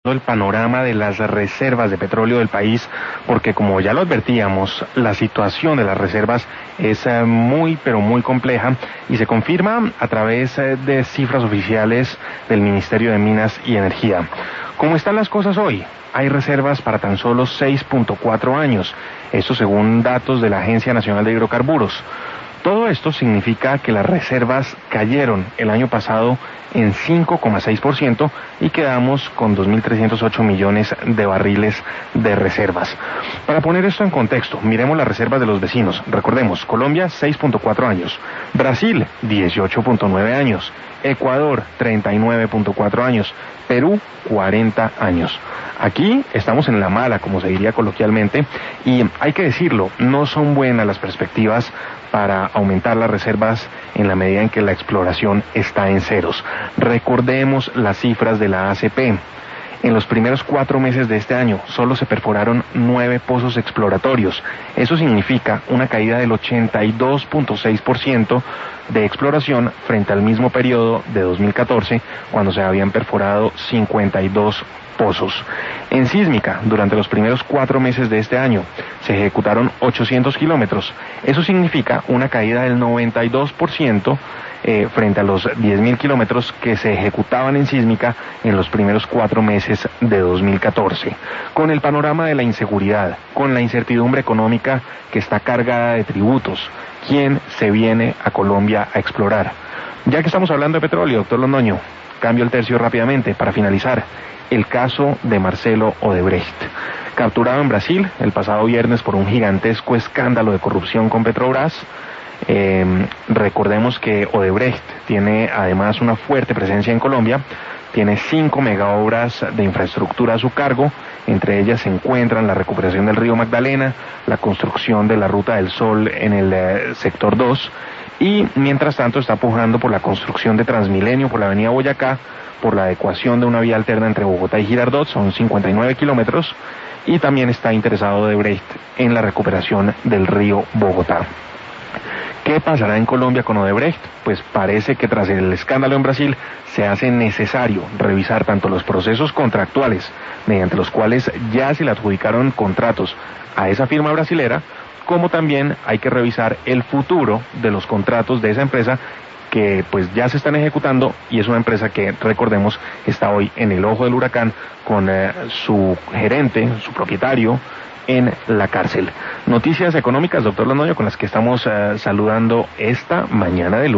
El panorama de las reservas de petróleo del país, porque como ya lo advertíamos, la situación de las reservas es muy compleja y se confirma a través de cifras oficiales del Ministerio de Minas y Energía. ¿Cómo están las cosas hoy? Hay reservas para tan solo 6.4 años, esto según datos de la Agencia Nacional de Hidrocarburos. Todo esto significa que las reservas cayeron el año pasado en 5,6% y quedamos con 2.308 millones de barriles de reservas. Para poner esto en contexto, miremos las reservas de los vecinos. Recordemos, Colombia 6.4 años, Brasil 18.9 años, Ecuador 39.4 años, Perú 40 años. Aquí estamos en la mala, como se diría coloquialmente, y hay que decirlo, no son buenas las perspectivas para aumentar las reservas en la medida en que la exploración está en ceros. Recordemos las cifras de la ACP. En los primeros 4 meses de este año solo se perforaron 9 pozos exploratorios. Eso significa una caída del 82.6% de exploración frente al mismo periodo de 2014, cuando se habían perforado 52 pozos. En sísmica, durante los primeros 4 meses de este año, se ejecutaron 800 kilómetros. Eso significa una caída del 92% frente a los 10.000 kilómetros que se ejecutaban en sísmica en los primeros 4 meses de 2014. Con el panorama de la inseguridad, con la incertidumbre económica que está cargada de tributos, ¿quién se viene a Colombia a explorar? Ya que estamos hablando de petróleo, doctor Londoño, cambio el tercio rápidamente para finalizar. El caso de Marcelo Odebrecht, capturado en Brasil el pasado viernes por un gigantesco escándalo de corrupción con Petrobras. Recordemos que Odebrecht tiene además una fuerte presencia en Colombia, tiene 5 megaobras de infraestructura a su cargo, entre ellas se encuentran la recuperación del río Magdalena, la construcción de la Ruta del Sol en el sector 2, y mientras tanto está pujando por la construcción de Transmilenio por la avenida Boyacá, por la adecuación de una vía alterna entre Bogotá y Girardot, son 59 kilómetros, y también está interesado Odebrecht en la recuperación del río Bogotá. ¿Qué pasará en Colombia con Odebrecht? Pues parece que tras el escándalo en Brasil se hace necesario revisar tanto los procesos contractuales, mediante los cuales ya se le adjudicaron contratos a esa firma brasilera, como también hay que revisar el futuro de los contratos de esa empresa que pues ya se están ejecutando, y es una empresa que, recordemos, está hoy en el ojo del huracán con su gerente, su propietario, en la cárcel. Noticias económicas, doctor Londoño, con las que estamos saludando esta mañana de lunes.